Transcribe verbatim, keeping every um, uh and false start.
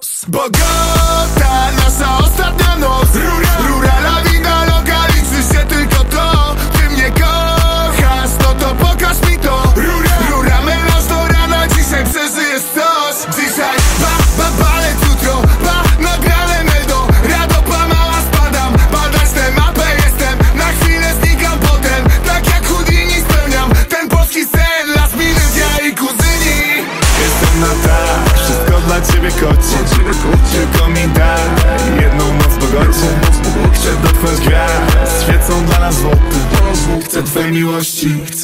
Santos. Bogota, nasza ostatnia noc. Rura, rura, la vida loca, liczy się tylko to. Ty mnie kochasz, no to pokaż mi to. Rura, rura, melanż do rana, dzisiaj przeżyjesz coś. Dzisiaj ba, ba, balet, jutro ba, nagrane meldo. Radopa mała, spadam, badać tę mapę jestem. Na chwilę znikam potem, tak jak Houdini spełniam ten polski sen, last minute, ja i kuzyni. Jestem na tak, wszystko dla ciebie kocie. Tylko mi daj jedną noc w Bogocie. Chcę dotknąć gwiazd, świecą dla nas złote. Chcę twojej miłości, chcę